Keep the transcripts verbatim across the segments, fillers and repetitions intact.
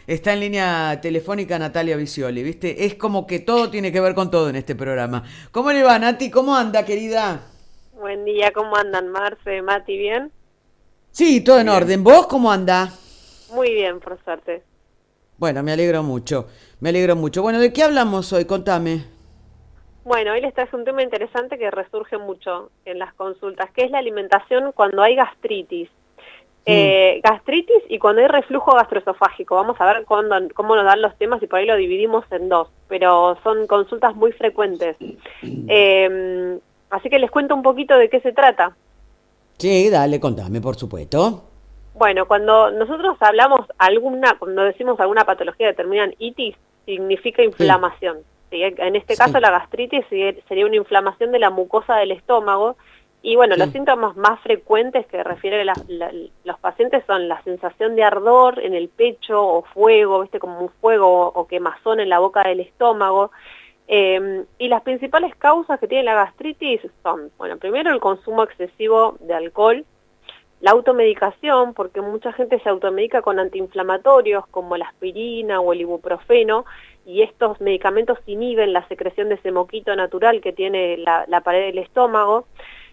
está en línea telefónica Natalia Visioli, ¿viste? Es como que todo tiene que ver con todo en este programa. ¿Cómo le va, Nati? ¿Cómo anda, querida? Buen día, ¿cómo andan, Marce, Mati? ¿Bien? Sí, todo en Bien. orden. ¿Vos cómo anda? Muy bien, por suerte. Bueno, me alegro mucho, me alegro mucho. Bueno, ¿de qué hablamos hoy? Contame. Bueno, hoy les traje un tema interesante que resurge mucho en las consultas, que es la alimentación cuando hay gastritis. Mm. Eh, gastritis y cuando hay reflujo gastroesofágico. Vamos a ver cuándo, cómo nos dan los temas y por ahí lo dividimos en dos, pero son consultas muy frecuentes. Eh, así que les cuento un poquito de qué se trata. Sí, dale, contame, por supuesto. Bueno, cuando nosotros hablamos alguna, cuando decimos alguna patología que termina en itis, significa Sí, inflamación. ¿Sí? En este caso sí. la gastritis sería una inflamación de la mucosa del estómago y bueno, los Sí. síntomas más frecuentes que refieren la, la, los pacientes son la sensación de ardor en el pecho o fuego, viste como un fuego o quemazón en la boca del estómago. Eh, y las principales causas que tiene la gastritis son, bueno, primero el consumo excesivo de alcohol, la automedicación, porque mucha gente se automedica con antiinflamatorios como la aspirina o el ibuprofeno, y estos medicamentos inhiben la secreción de ese moquito natural que tiene la, la pared del estómago.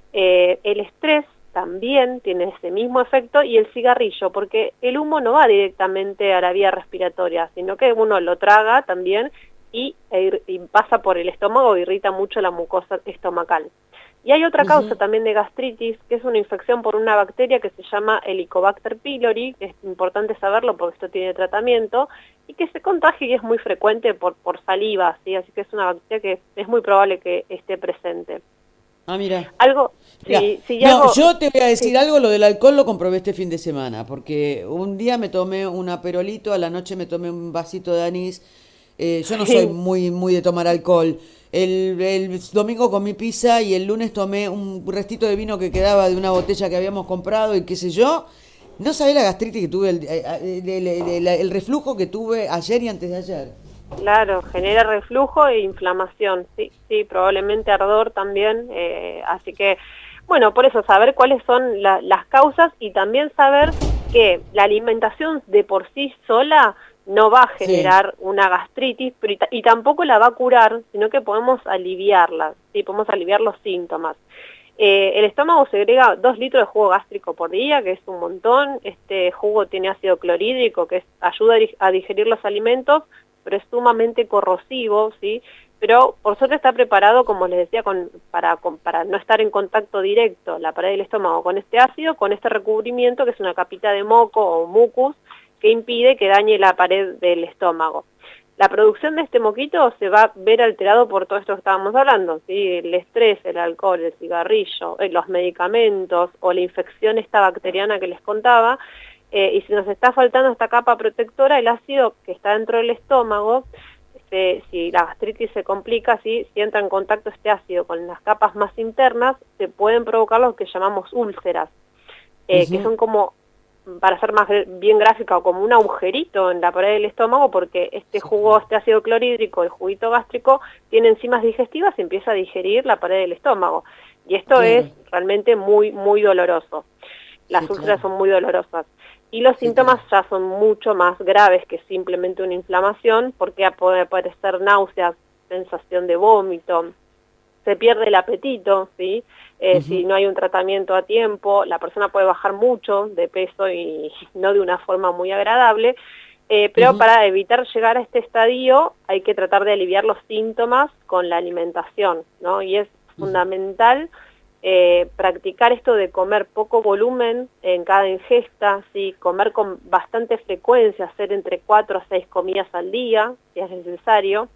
Eh, el estrés también tiene ese mismo efecto, y el cigarrillo, porque el humo no va directamente a la vía respiratoria, sino que uno lo traga también y, e, y pasa por el estómago e irrita mucho la mucosa estomacal. Y hay otra causa Ujú. también de gastritis, que es una infección por una bacteria que se llama Helicobacter pylori, que es importante saberlo porque esto tiene tratamiento, y que se contagia y es muy frecuente por, por saliva, ¿sí? Así que es una bacteria que es muy probable que esté presente. Ah, mira. Algo, Mira, sí, sí, no, algo, yo te voy a sí, decir algo, lo del alcohol lo comprobé este fin de semana, porque un día me tomé un aperolito, a la noche me tomé un vasito de anís. Eh, yo no soy sí, muy, muy de tomar alcohol. El, el domingo comí pizza y el lunes tomé un restito de vino que quedaba de una botella que habíamos comprado y qué sé yo. No sabés la gastritis que tuve, el, eh, el- el- el- el reflujo que tuve ayer y antes de ayer. claro, genera reflujo e inflamación, sí, sí, probablemente ardor también, eh, así que, bueno, por eso saber cuáles son la, las causas y también saber que la alimentación de por sí sola no va a Sí. generar una gastritis pero y, ta- y tampoco la va a curar, sino que podemos aliviarla, sí, podemos aliviar los síntomas. Eh, el estómago segrega dos litros de jugo gástrico por día, que es un montón. Este jugo tiene ácido clorhídrico, que es, ayuda a dig- a digerir los alimentos, pero es sumamente corrosivo, ¿sí? Pero por suerte está preparado, como les decía, con, para, con, para no estar en contacto directo la pared del estómago con este ácido, con este recubrimiento, que es una capita de moco o mucus, que impide que dañe la pared del estómago. La producción de este moquito se va a ver alterado por todo esto que estábamos hablando, ¿sí? El estrés, el alcohol, el cigarrillo, eh, los medicamentos o la infección esta bacteriana que les contaba, eh, y si nos está faltando esta capa protectora, el ácido que está dentro del estómago, este, si la gastritis se complica, ¿sí? Si entra en contacto este ácido con las capas más internas, se pueden provocar lo que llamamos úlceras, eh, que Ujú. son como, para ser más bien gráfica, o como un agujerito en la pared del estómago, porque este Sí, jugo, claro. este ácido clorhídrico, el juguito gástrico, tiene enzimas digestivas y empieza a digerir la pared del estómago. Y esto es Claro. realmente muy, muy doloroso. Las Sí, úlceras claro. son muy dolorosas. Y los Sí, claro. síntomas ya son mucho más graves que simplemente una inflamación, porque puede aparecer náuseas, sensación de vómito, se pierde el apetito, ¿sí? Eh, si Ujú. no hay un tratamiento a tiempo, la persona puede bajar mucho de peso y no de una forma muy agradable, eh, pero Ujú. para evitar llegar a este estadio hay que tratar de aliviar los síntomas con la alimentación, ¿no? Y es Ujú. fundamental eh, practicar esto de comer poco volumen en cada ingesta, ¿sí? Comer con bastante frecuencia, hacer entre cuatro a seis comidas al día, si es necesario.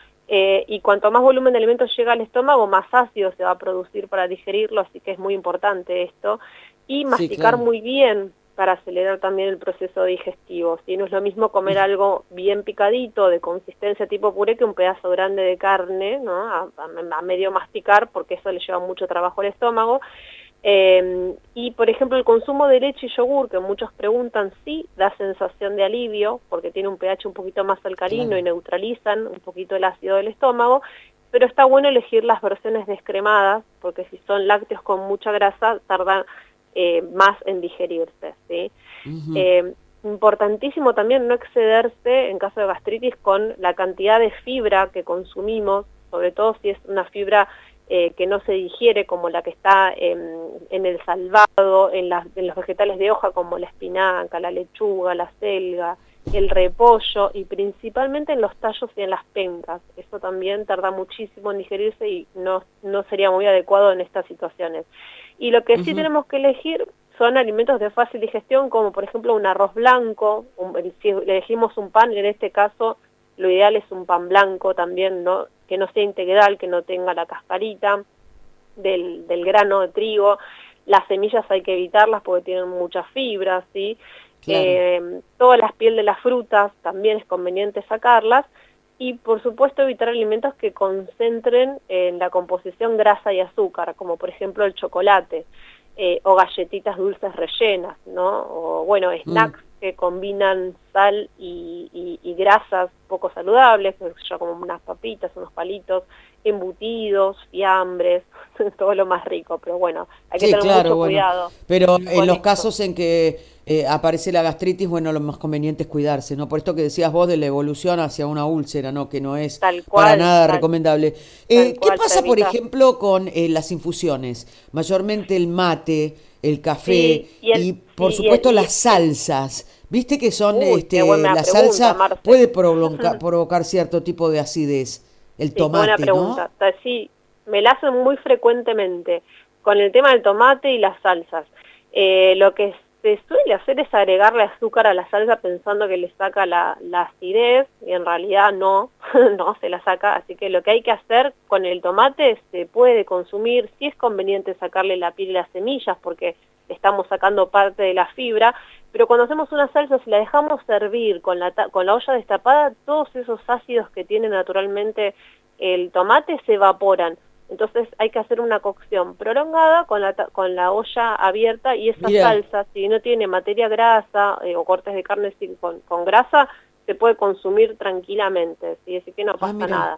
Eh, y cuanto más volumen de alimentos llega al estómago, más ácido se va a producir para digerirlo, así que es muy importante esto. Y Sí, masticar claro. muy bien para acelerar también el proceso digestivo, ¿sí? No es lo mismo comer algo bien picadito, de consistencia tipo puré, que un pedazo grande de carne, ¿no? A, a, a medio masticar, porque eso le lleva mucho trabajo al estómago. Eh, y, por ejemplo, el consumo de leche y yogur, que muchos preguntan, sí da sensación de alivio, porque tiene un pH un poquito más alcalino Claro. y neutralizan un poquito el ácido del estómago, pero está bueno elegir las versiones descremadas, porque si son lácteos con mucha grasa, tardan eh, más en digerirse, ¿sí? Ujú. Eh, importantísimo también no excederse en caso de gastritis con la cantidad de fibra que consumimos, sobre todo si es una fibra eh, que no se digiere, como la que está en, en el salvado, en, las, en los vegetales de hoja como la espinaca, la lechuga, la selga, el repollo, y principalmente en los tallos y en las pencas. Eso también tarda muchísimo en digerirse y no, no sería muy adecuado en estas situaciones. Y lo que uh-huh. sí tenemos que elegir son alimentos de fácil digestión, como por ejemplo un arroz blanco, un, si elegimos un pan, en este caso lo ideal es un pan blanco también, ¿no? Que no sea integral, que no tenga la cascarita del, del grano de trigo. Las semillas hay que evitarlas porque tienen muchas fibras, ¿sí? Claro. Eh, todas las pieles de las frutas también es conveniente sacarlas, y por supuesto evitar alimentos que concentren en la composición grasa y azúcar, como por ejemplo el chocolate, eh, o galletitas dulces rellenas, ¿no? O bueno, snacks mm. que combinan sal y, y, y grasas poco saludables, como unas papitas, unos palitos, embutidos, fiambres, todo lo más rico, pero bueno, hay que sí, tener claro, mucho bueno. cuidado. Pero en los esto. casos en que eh, aparece la gastritis, bueno, lo más conveniente es cuidarse, ¿no? Por esto que decías vos de la evolución hacia una úlcera, ¿no? Que no es tal cual, para nada tal, recomendable. Eh, tal cual, ¿Qué pasa, por ejemplo, con eh, las infusiones? Mayormente el mate, el café sí, y, el, y, por sí, supuesto, y el, las salsas. Viste que son, Uy, este, qué buena la pregunta, salsa Marce. puede provocar, provocar cierto tipo de acidez. El Sí, tomate, buena pregunta. ¿no? Sí, me la hacen muy frecuentemente con el tema del tomate y las salsas. Eh, lo que se suele hacer es agregarle azúcar a la salsa pensando que le saca la, la acidez, y en realidad no, no se la saca. Así que lo que hay que hacer con el tomate se puede consumir, si es conveniente sacarle la piel y las semillas porque estamos sacando parte de la fibra, pero cuando hacemos una salsa, si la dejamos servir con la, con la olla destapada, todos esos ácidos que tiene naturalmente el tomate se evaporan. Entonces hay que hacer una cocción prolongada con la, con la olla abierta, y esa Mira. salsa, si no tiene materia grasa eh, o cortes de carne sin, con, con grasa, se puede consumir tranquilamente, ¿sí? Así que no pasa ah, nada.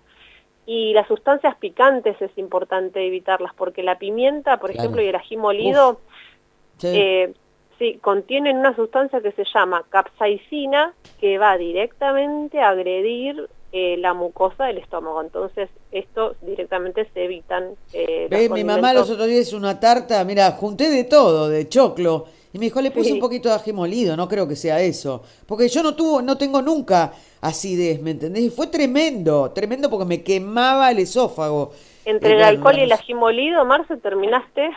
Y las sustancias picantes es importante evitarlas, porque la pimienta, por claro. ejemplo, y el ají molido, sí. Eh, sí, contienen una sustancia que se llama capsaicina, que va directamente a agredir eh, la mucosa del estómago. Entonces, esto directamente se evitan. Eh, Ve, mi mamá los otros días hizo una tarta, mira, junté de todo, de choclo, y me dijo, le puse sí. un poquito de ají molido, no creo que sea eso. Porque yo no tuvo, no tengo nunca acidez, ¿me entendés? Y fue tremendo, tremendo porque me quemaba el esófago. Entre eh, el bueno, alcohol y el ají molido, Marce, terminaste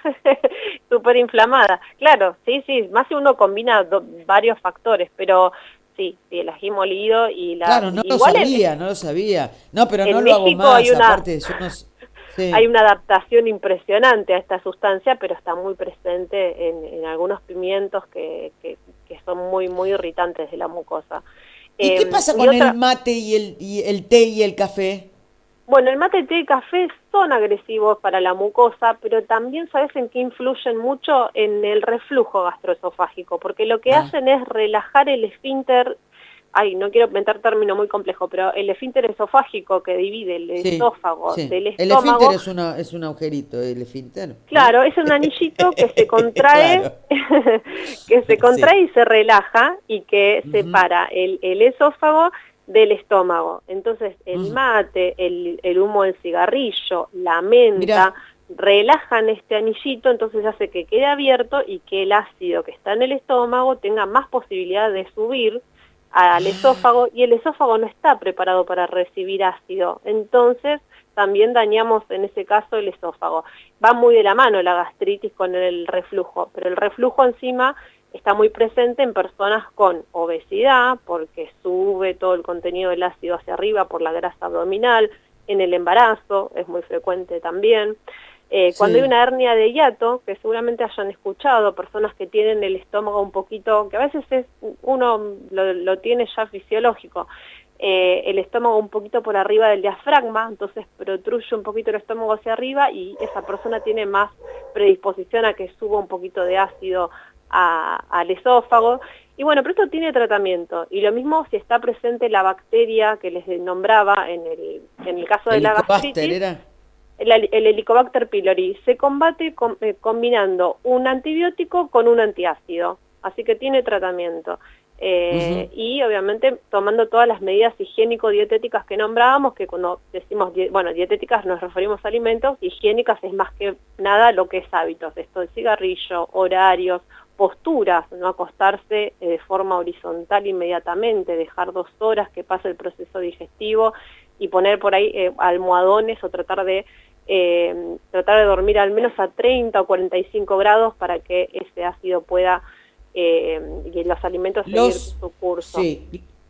súper inflamada. Claro, sí, sí, más si uno combina do, varios factores, pero sí, sí, el ají molido y la... Claro, no igual lo sabía, en, no lo sabía. No, pero no México lo hago más, hay una, aparte yo no... Sí. Hay una adaptación impresionante a esta sustancia, pero está muy presente en, en algunos pimientos que, que, que son muy, muy irritantes de la mucosa. ¿Y eh, qué pasa con otra... el mate y el, y el té y el café? Bueno, el mate, el té y el café son agresivos para la mucosa, pero también sabes en qué influyen mucho en el reflujo gastroesofágico, porque lo que ah. hacen es relajar el esfínter, ay, no quiero meter término muy complejo, pero el esfínter esofágico que divide el sí, esófago sí. del estómago. El esfínter es, una, es un agujerito, el esfínter. Claro, ¿no? Es un anillito que se contrae, claro. que se contrae sí. y se relaja, y que uh-huh. separa el, el esófago del estómago. Entonces el uh-huh. mate, el, el humo del cigarrillo, la menta, Mirá. relajan este anillito, entonces hace que quede abierto y que el ácido que está en el estómago tenga más posibilidad de subir al esófago, y el esófago no está preparado para recibir ácido, entonces también dañamos en ese caso el esófago. Va muy de la mano la gastritis con el reflujo, pero el reflujo encima está muy presente en personas con obesidad, porque sube todo el contenido del ácido hacia arriba por la grasa abdominal, en el embarazo es muy frecuente también. Eh, sí. Cuando hay una hernia de hiato, que seguramente hayan escuchado, personas que tienen el estómago un poquito, que a veces es uno lo, lo tiene ya fisiológico, eh, el estómago un poquito por arriba del diafragma, entonces protruye un poquito el estómago hacia arriba y esa persona tiene más predisposición a que suba un poquito de ácido a, al esófago. Y bueno, pero esto tiene tratamiento, y lo mismo si está presente la bacteria que les nombraba en el, en el caso de la gastritis. ¿Era? El, el Helicobacter pylori se combate con, eh, combinando un antibiótico con un antiácido, así que tiene tratamiento. Eh, Ujú. y obviamente tomando todas las medidas higiénico-dietéticas que nombrábamos, que cuando decimos, bueno, dietéticas nos referimos a alimentos, higiénicas es más que nada lo que es hábitos, esto de cigarrillo, horarios, posturas, no acostarse eh, de forma horizontal inmediatamente, dejar dos horas que pase el proceso digestivo y poner por ahí eh, almohadones o tratar de eh, tratar de dormir al menos a treinta o cuarenta y cinco grados para que ese ácido pueda eh, y los alimentos seguir Los, su curso. sí.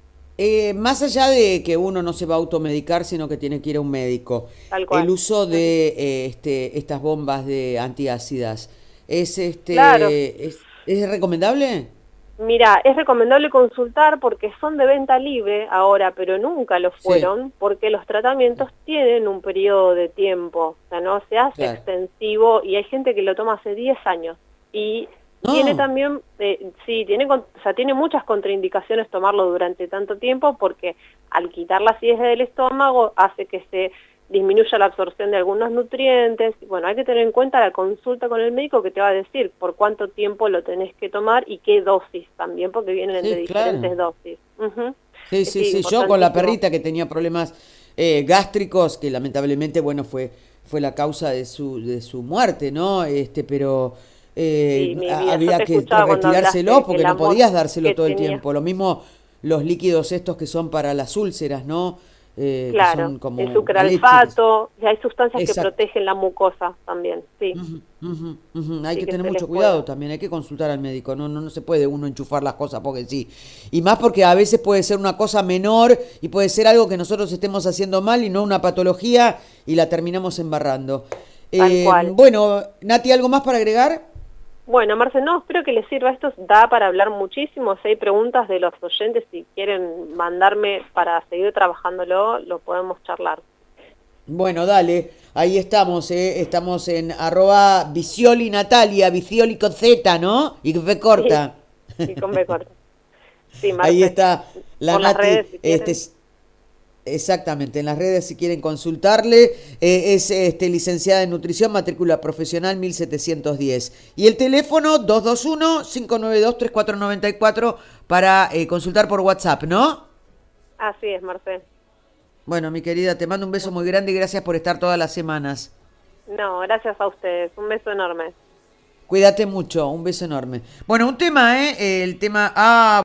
Eh, más allá de que uno no se va a automedicar, sino que tiene que ir a un médico, Tal el cual. uso Ujú. de eh, este, estas bombas de antiácidas, ¿es, Claro. este, es, es recomendable? Mira, es recomendable consultar porque son de venta libre ahora, pero nunca lo Sí, fueron, porque los tratamientos tienen un periodo de tiempo, o sea, no se hace claro. extensivo y hay gente que lo toma hace diez años. Y tiene No, también, eh, sí, tiene, con- o sea, tiene muchas contraindicaciones tomarlo durante tanto tiempo porque al quitar la acidez del estómago hace que se disminuya la absorción de algunos nutrientes. Bueno, hay que tener en cuenta la consulta con el médico que te va a decir por cuánto tiempo lo tenés que tomar y qué dosis también, porque vienen de sí, claro. diferentes dosis. Ujú. Sí, Eh, sí, Sí, sí. Yo con la importantísimo. perrita que tenía problemas eh, gástricos, que lamentablemente, bueno, fue, fue la causa de su, de su muerte, ¿no? Este, pero Sí, eh, mi a- vida, yo había te que escuchaba cuando retirárselo hablaste porque el no amor podías dárselo que todo el tenía. tiempo. Lo mismo los líquidos estos que son para las úlceras, ¿no? Eh, que Claro, son el como la leche. Que... sucralfato, y hay sustancias que Exacto. protegen la mucosa también, sí, Ujú, ujú, ujú. Hay sí que que tener se les mucho puede. cuidado también, hay que consultar al médico, no, no, no se puede uno enchufar las cosas porque sí. Y más porque a veces puede ser una cosa menor y puede ser algo que nosotros estemos haciendo mal y no una patología y la terminamos embarrando. Tal Eh, cual. bueno, Nati, ¿algo más para agregar? Bueno, Marce, no, espero que les sirva esto, da para hablar muchísimo, si hay preguntas de los oyentes, si quieren mandarme para seguir trabajándolo, lo podemos charlar. Bueno, dale, ahí estamos, eh, estamos en arroba Vicioli Natalia, Vicioli con Z, ¿no? Y V Sí, corta. y con B corta. Sí, Ahí Marce, está la por las redes Nati, si este, quieren. exactamente, en las redes si quieren consultarle, eh, es este, licenciada en nutrición, matrícula profesional mil setecientos diez. Y el teléfono dos dos uno, cinco nueve dos, tres cuatro nueve cuatro para eh, consultar por WhatsApp, ¿no? Así es, Marce. Bueno, mi querida, te mando un beso muy grande y gracias por estar todas las semanas. No, gracias a ustedes, un beso enorme. Cuídate mucho, un beso enorme. Bueno, un tema, ¿eh? El tema... Ah,